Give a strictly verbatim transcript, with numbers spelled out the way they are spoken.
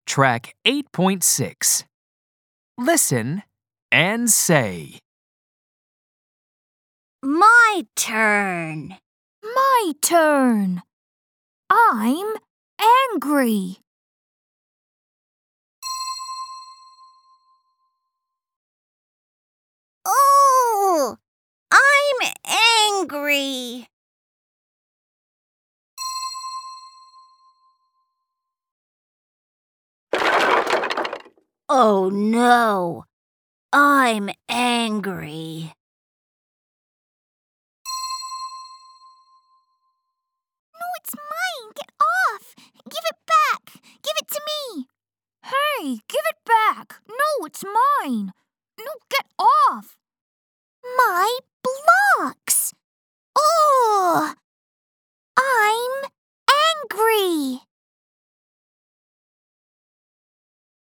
Track eight point six. Listen and say. My turn. My turn. I'm angry. Oh, I'm angry. Oh no, I'm angry. No, it's mine. Get off. Give it back. Give it to me. Hey, give it back. No, it's mine. No, get off. My blocks. Oh, I'm angry.